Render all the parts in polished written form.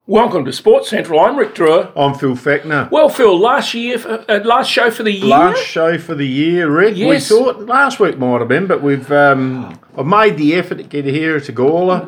Welcome to Sports Central. I'm Rick Drewer. I'm Phil Fechner. Well, Phil, last show for the year. Last show for the year, Rick. Yes. We thought last week might have been, but I've made the effort to get here to Gawler.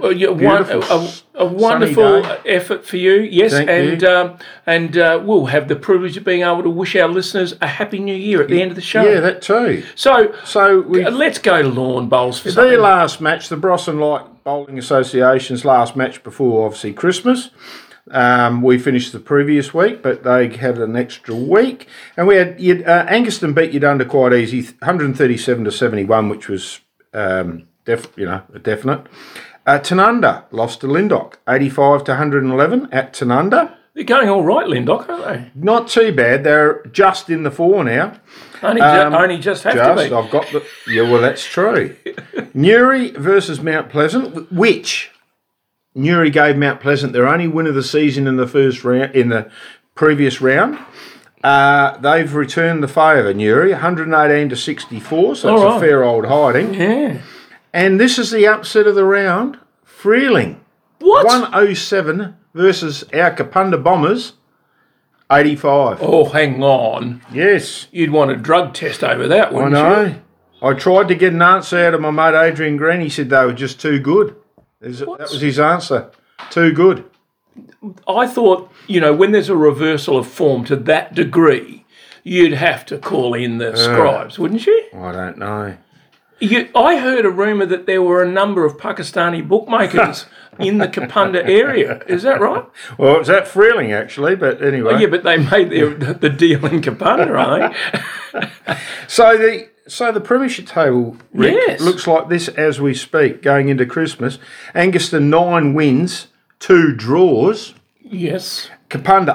A wonderful effort for you, yes. Thank you. We'll have the privilege of being able to wish our listeners a happy new year at the end of the show. Yeah, that too. So let's go to lawn bowls for their last match, the Brosson Light Bowling Association's last match before obviously Christmas. We finished the previous week, but they had an extra week, and we had Angaston beat Udunda quite easy, 137-71, which was a definite. Tanunda lost to Lyndoch, 85-111 at Tanunda. They're going all right, Lyndoch, aren't they? Not too bad. They're just in the four now. Only just have to be. I've got the. Yeah, well, that's true. Newry versus Mount Pleasant, which Newry gave Mount Pleasant their only win of the season in the first round. In the previous round, they've returned the favour. Newry, 118-64, so it's a fair old hiding. Yeah. And this is the upset of the round. Freeling, what? 107 versus our Kapunda Bombers, 85. Oh, hang on. Yes. You'd want a drug test over that, wouldn't you? I know. I tried to get an answer out of my mate Adrian Green. He said they were just too good. That was his answer. Too good. I thought, when there's a reversal of form to that degree, you'd have to call in the scribes, wouldn't you? I don't know. I heard a rumour that there were a number of Pakistani bookmakers in the Kapunda area. Is that right? Well, it was at Freeling, actually, but anyway. Oh, yeah, but they made the deal in Kapunda, are they? So the premiership table, Rick, looks like this as we speak, going into Christmas. Angaston 9 wins, 2 draws. Yes. Kapunda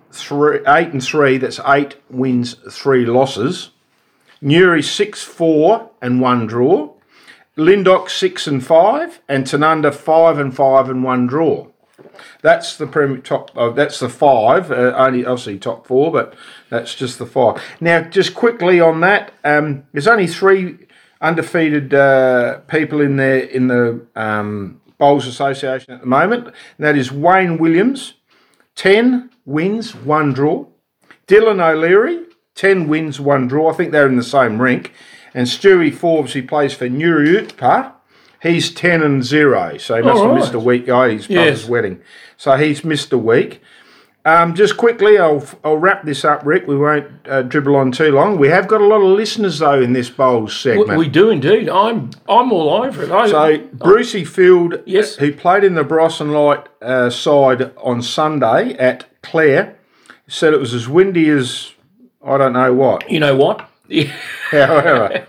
8-3, that's 8 wins, 3 losses. Newry 6-4 and 1 draw. Lyndoch 6-5 and Tanunda 5-5 and 1 draw. That's the that's the 5. Only obviously top 4, but that's just the 5. Now, just quickly on that, there's only 3 undefeated people in the Bowls Association at the moment. And that is Wayne Williams, 10 wins, 1 draw. Dylan O'Leary, 10 wins, 1 draw. I think they're in the same rink. And Stewie Forbes, he plays for Newry Utpa. He's 10-0, so he must have missed a week. His brother's wedding. So he's missed a week. Just quickly, I'll wrap this up, Rick. We won't dribble on too long. We have got a lot of listeners, though, in this Bowls segment. We do indeed. I'm all over it. Brucey Field, who played in the Brosson Light side on Sunday at Clare, said it was as windy as I don't know what. You know what? Yeah. However,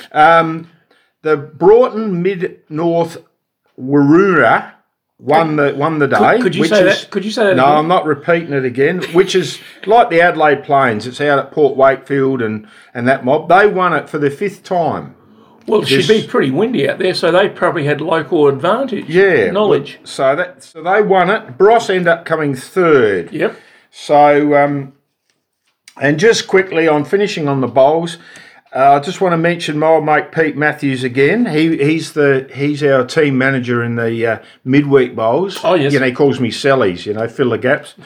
the Broughton Mid-North Warura won the day. Could you say that? Could you say that No, again? I'm not repeating it again, which is like the Adelaide Plains. It's out at Port Wakefield and that mob. They won it for the 5th time. Well, it should be pretty windy out there, so they probably had local advantage. Yeah. Knowledge. So they won it. Bros ended up coming 3rd. Yep. So, and just quickly on finishing on the Bowls, I just want to mention my old mate Pete Matthews again. He's our team manager in the midweek Bowls. Oh, yes. He calls me Sellies, fill the gaps.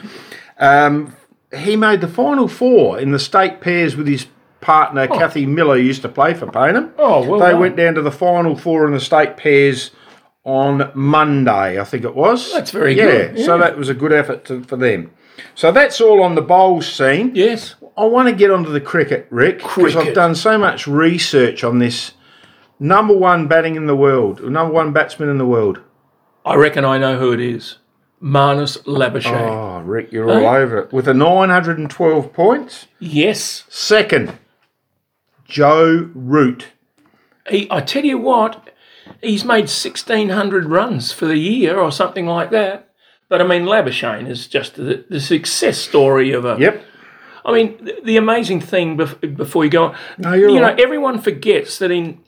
He made the final 4 in the state pairs with his partner, Kathy Miller, who used to play for Payneham. Oh, well They done. went down to the final 4 in the state pairs on Monday, I think it was. That's very good. Yeah, so that was a good effort for them. So that's all on the Bowls scene. Yes. I want to get onto the cricket, Rick, because I've done so much research on this number 1 batsman in the world. I reckon I know who it is. Marnus Labuschagne. Oh, Rick, you're all over it. With a 912 points. Yes. Second, Joe Root. I tell you what, he's made 1,600 runs for the year or something like that. But, Labuschagne is just the success story of a... Yep. The amazing thing before you go on, no, you're right. Everyone forgets that in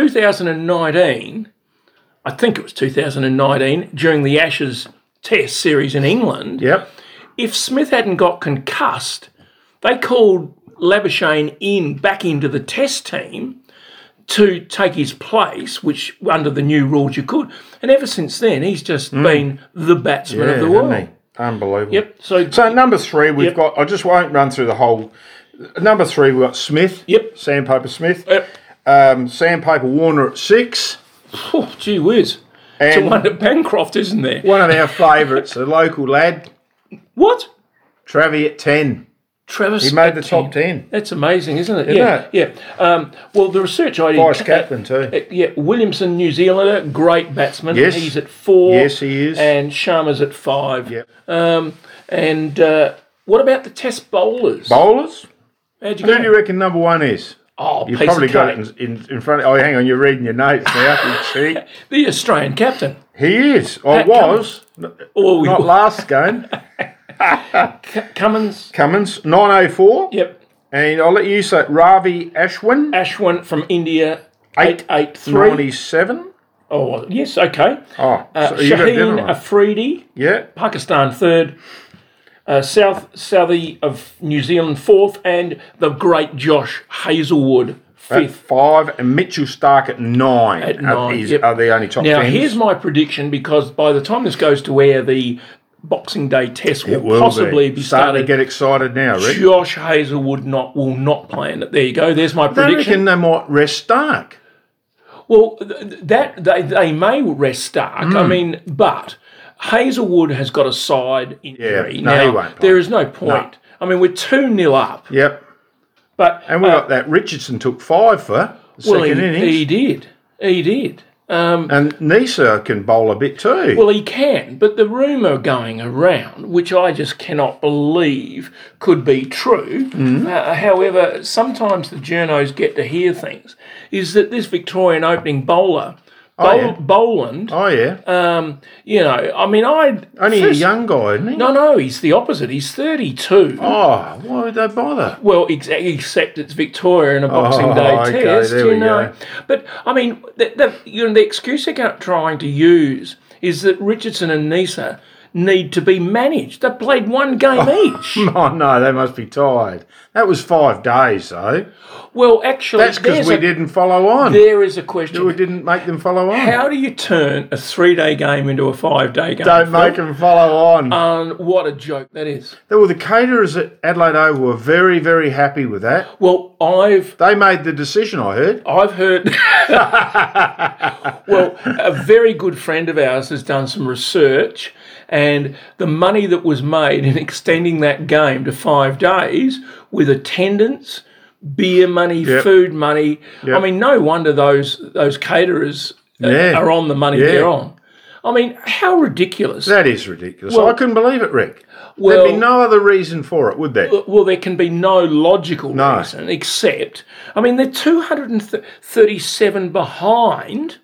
2019, I think it was 2019, during the Ashes Test series in England, if Smith hadn't got concussed, they called Labuschagne back into the Test team to take his place, which under the new rules you could. And ever since then, he's just been the batsman of the world. Unbelievable. Yep. So number 3, we've got. I just won't run through the whole. Number 3, we've got Smith. Yep. Sandpaper Smith. Yep. Sandpaper Warner at 6. Oh, gee whiz. It's a one at Bancroft, isn't there? One of our favourites, a local lad. What? Travie at 10. Travis. He made the top 10. That's amazing, isn't it? Isn't it? Yeah. Well, the research I did. Vice captain too. Yeah, Williamson, New Zealander, great batsman. Yes. He's at 4. Yes, he is. And Sharma's at 5. Yep. And what about the Test bowlers? Bowlers? How'd you Who go? do you reckon number 1 is? Oh, You've piece probably of got cake. it in front of. Oh, hang on, you're reading your notes now. You cheek. The Australian captain. He is. Or Pat was. Oh, Not last game. Cummins. Cummins, 904. Yep. And I'll let you say Ravi Ashwin, Ashwin from India, 883. 97. Oh, yes, okay. Oh, so you got a Shaheen different one. Afridi, Yeah. Pakistan, 3rd. Southie of New Zealand, 4th. And the great Josh Hazelwood, 5th. At 5, and Mitchell Stark at 9. At 9, yep. Are the only top Now, 10s. here's my prediction, because by the time this goes to air, the Boxing Day test will, will possibly be starting started. to get excited now, Rick. Josh Hazelwood will not play in it. There you go. There's my They prediction. reckon they might rest Stark. Well, they may rest Stark. I mean, but Hazelwood has got a side injury. Yeah, no, now, he won't play. there is no point. No. I mean, we're 2-0 up. Yep. But And we got that Richardson took 5 for the second innings. he did. He did. And Nisa can bowl a bit too. Well, he can, but the rumour going around, which I just cannot believe could be true, however, sometimes the journos get to hear things, is that this Victorian opening bowler, Boland, oh, yeah. you know, I mean, Only a young guy, isn't he? No, he's the opposite. He's 32. Oh, why would they bother? Well, except it's Victoria and a Boxing Day okay, test, there you we know. go. But I mean, the excuse they're trying to use is that Richardson and Nisa need to be managed. They played one game each. Oh, no, they must be tired. That was 5 days, though. Well, actually, That's because we didn't follow on. There is a question. We didn't make them follow on. How do you turn a 3-day game into a 5-day game? Don't make them follow on. What a joke that is. Well, the caterers at Adelaide Oval were very, very happy with that. Well, They made the decision, I heard. I've heard. Well, a very good friend of ours has done some research, and the money that was made in extending that game to 5 days with attendance, beer money, food money. I mean, no wonder those caterers are on the money they're on. I mean, how ridiculous. That is ridiculous. Well, I couldn't believe it, Rick. Well, There'd be no other reason for it, would there? Well, there can be no logical reason except, I mean, they're 237 behind.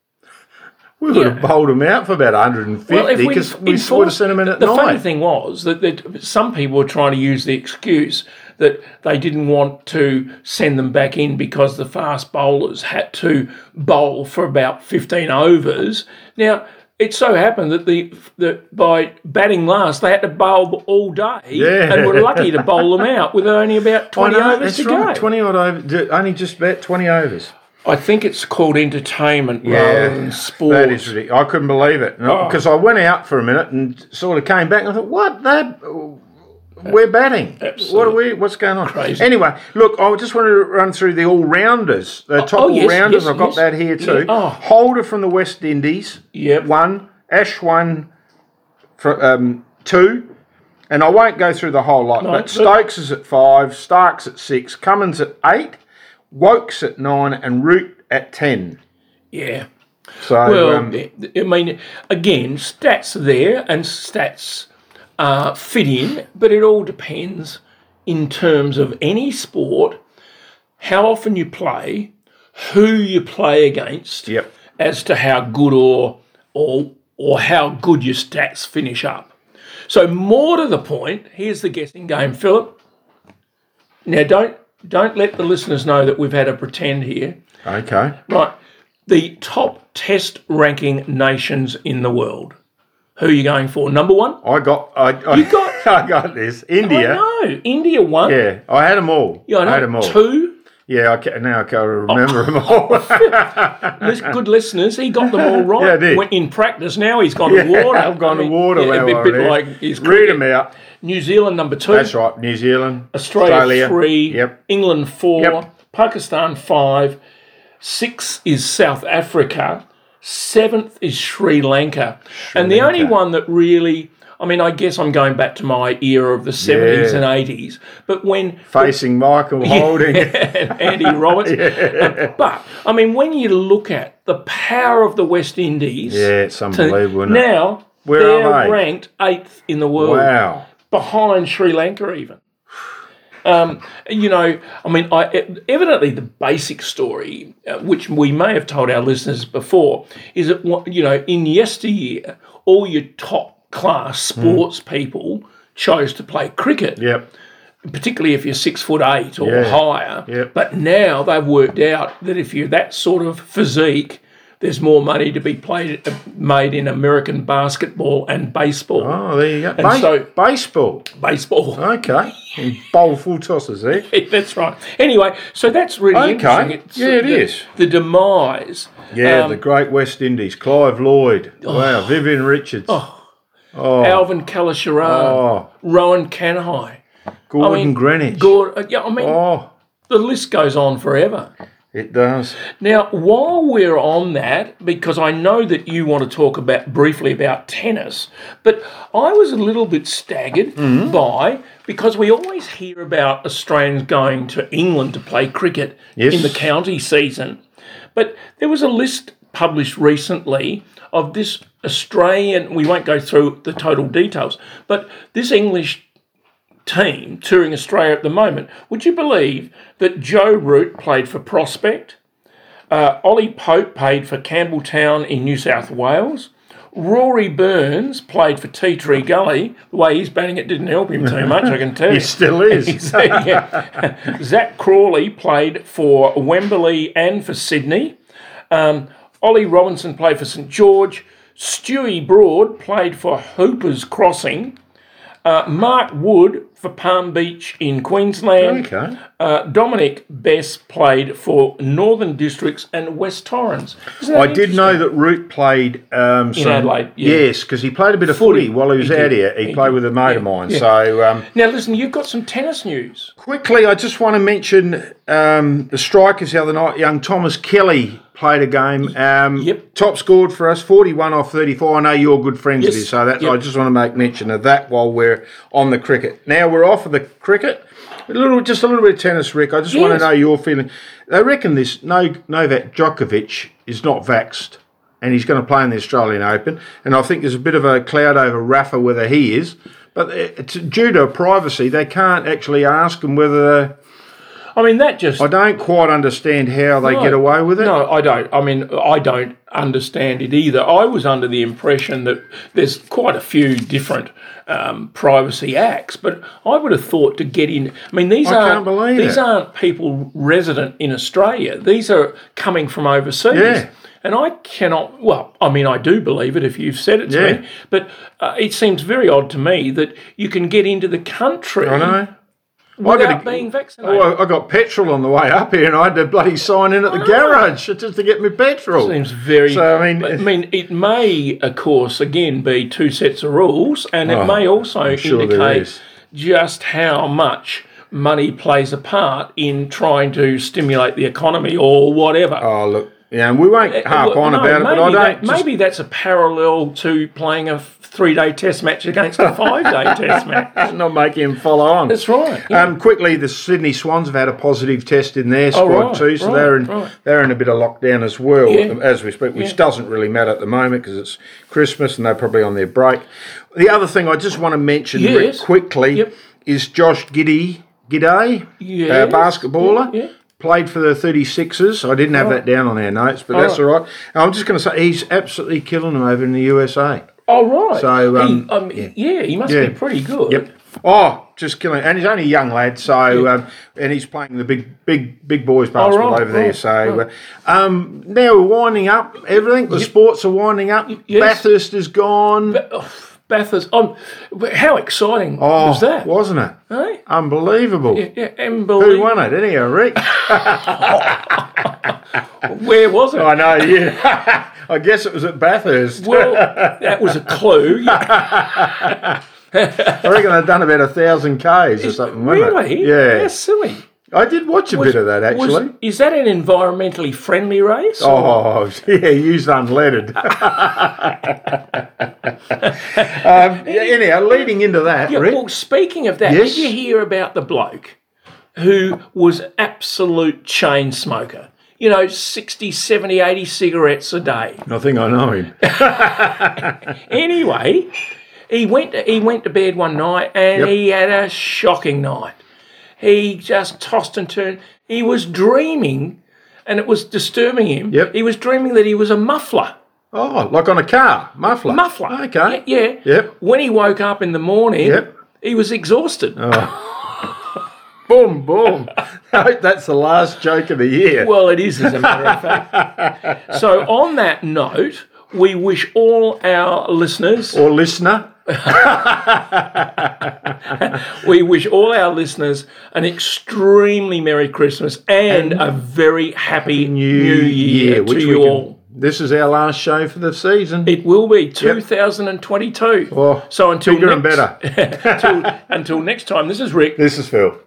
We would have bowled them out for about 150 because we would have sent them in at night. The funny thing was that some people were trying to use the excuse that they didn't want to send them back in because the fast bowlers had to bowl for about 15 overs. Now, it so happened that by batting last, they had to bowl all day and were lucky to bowl them out with only about 20 overs to go. 20 odd overs, only just about 20 overs. I think it's called entertainment rather than sport. That is ridiculous. I couldn't believe it because I went out for a minute and sort of came back and I thought, what? We're batting. Absolutely. What's going on? Crazy. Anyway, look, I just wanted to run through the all-rounders. The top all-rounders, I've got that here too. Yeah. Holder from the West Indies, 1. Ashwin, 2. And I won't go through the whole lot, but Stokes is at 5, Starks at 6, Cummins at 8, Wokes at 9, and Root at 10. Yeah. So, well, I mean, again, stats are there and stats fit in, but it all depends in terms of any sport, how often you play, who you play against, as to how good or how good your stats finish up. So more to the point, here's the guessing game, Philip. Now, don't let the listeners know that we've had a pretend here. Okay. Right. The top test ranking nations in the world. Who are you going for? Number 1? I got this. India. I know. India 1. Yeah, I had them all. Yeah, I know. had them all. 2. Yeah, now I can't remember them all. Good listeners, he got them all right. Yeah, I did. In practice now, he's gone to water. I've gone to water. Yeah, a bit like his Read them out. New Zealand number 2. That's right. New Zealand. Australia 3. Yep. England 4. Yep. Pakistan 5. 6 is South Africa. 7th is Sri Lanka. And the only one that really... I mean, I guess I'm going back to my era of the 70s and 80s. But when... Facing Michael Holding. and Andy Roberts. But, I mean, when you look at the power of the West Indies... Yeah, it's unbelievable, isn't it? Now, they're ranked 8th in the world. Wow. Behind Sri Lanka even. You know, I mean, evidently the basic story, which we may have told our listeners before, is that, you know, in yesteryear, all your top-class sports people chose to play cricket. Yep. Particularly if you're 6'8" or higher. Yep. But now they've worked out that if you're that sort of physique, there's more money to be made in American basketball and baseball. Oh, there you go. And baseball. Baseball. Okay. And bowl full tosses there. That's right. Anyway, so that's really interesting. It is. The demise. Yeah, the great West Indies. Clive Lloyd. Wow. Vivian Richards. Alvin Kalasharan. Rowan Kanhai. Gordon Greenwich. The list goes on forever. It does. Now, while we're on that, because I know that you want to talk briefly about tennis, but I was a little bit staggered because we always hear about Australians going to England to play cricket in the county season. But there was a list published recently of this Australian, we won't go through the total details, but this English team touring Australia at the moment. Would you believe that Joe Root played for Prospect, Ollie Pope played for Campbelltown in New South Wales, Rory Burns played for Tea Tree Gully. The way he's batting it didn't help him too much, I can tell you. He still is. Zach Crawley played for Wembley and for Sydney. Ollie Robinson played for St George. Stewie Broad played for Hooper's Crossing. Mark Wood for Palm Beach in Queensland. Okay. Dominic Bess played for Northern Districts and West Torrens. I did know that Root played in Adelaide. Yes, because he played a bit of footy while he was out here. He played with a mate of mine. Yeah. So now listen, you've got some tennis news. Quickly, I just want to mention the strikers the other night. Young Thomas Kelly played a game. Top scored for us, 41 off 34. I know you're good friends with his, so I just want to make mention of that while we're on the cricket. Now we're off of the cricket. Just a little bit of tennis, Rick. I just want to know your feeling. They reckon this Novak Djokovic is not vaxxed, and he's going to play in the Australian Open. And I think there's a bit of a cloud over Rafa whether he is. But it's due to privacy, they can't actually ask him whether... I don't quite understand how they get away with it. No, I don't. I mean, I don't understand it either. I was under the impression that there's quite a few different privacy acts, but I would have thought to get in... I mean, these aren't people resident in Australia. These are coming from overseas. Yeah. And I cannot... Well, I mean, I do believe it if you've said it to me, but it seems very odd to me that you can get into the country... I know. Without being vaccinated. I got petrol on the way up here, and I had to bloody sign in at the garage just to get me petrol. Seems very... So, I mean, it may, of course, again, be two sets of rules, and it may also indicate just how much money plays a part in trying to stimulate the economy or whatever. Oh, look. Yeah, and we won't harp on about it, but I don't... Maybe that's a parallel to playing a 3-day test match against a 5-day test match. Not making him follow on. That's right. Yeah. Quickly, the Sydney Swans have had a positive test in their squad too, so they're in a bit of lockdown as well as we speak, which doesn't really matter at the moment because it's Christmas and they're probably on their break. The other thing I just want to mention very quickly is Josh Gidday, basketballer. Yeah. Played for the 36ers. I didn't have that down on our notes, but that's all right. I'm just going to say he's absolutely killing them over in the USA. Oh, right. So, he must be pretty good. Yep. Oh, just killing. And he's only a young lad, so and he's playing the big boys basketball over there. So now we're winding up everything. The sports are winding up. Yes. Bathurst is gone. Bathurst. How exciting was that? Wasn't it? Eh? Unbelievable. Yeah, unbelievable. Who won it? Anyhow, Rick? Where was it? I know, yeah. I guess it was at Bathurst. Well, that was a clue. I reckon they'd done about 1,000 Ks or something, wasn't Really? it? Yeah. That's silly. I did watch a bit of that, actually. Is that an environmentally friendly race? Oh, yeah, used unleaded. Anyhow, leading into that, Yeah, Rick. well, speaking of that, Yes? did you hear about the bloke who was absolute chain smoker? 60, 70, 80 cigarettes a day. I think I know him. Anyway, he went to bed one night and he had a shocking night. He just tossed and turned. He was dreaming, and it was disturbing him. Yep. He was dreaming that he was a muffler. Oh, like on a car, muffler. Muffler. Okay. Yeah. Yep. When he woke up in the morning, Yep. he was exhausted. Boom, boom. I hope that's the last joke of the year. Well, it is, as a matter of fact. So on that note, we wish all our listeners... Or listener. We wish all our listeners an extremely Merry Christmas and a very happy New Year to you all. This is our last show for the season. It will be 2022. Oh, So until bigger and better. until next time, this is Rick. This is Phil.